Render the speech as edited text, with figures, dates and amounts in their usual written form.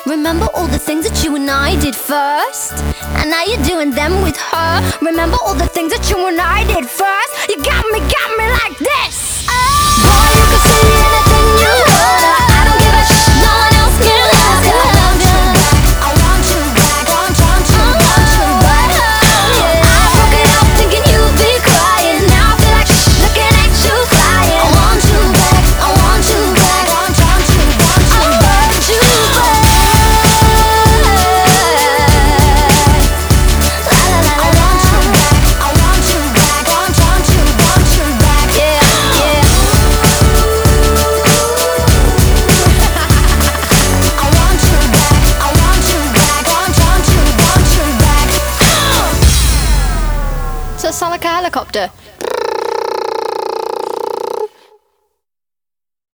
Remember all the things that you and I did first? And now you're doing them with her. Remember all the things that you and I did first? You got me like this. Boy, you can say anything you want. I don't give a shit, no one else can love you. I want you back, I want you back. Yeah, I broke it up thinking you'd be crying. Now I feel like looking at you flying. I want you back, I want you back, I want you back. So it sound like a helicopter?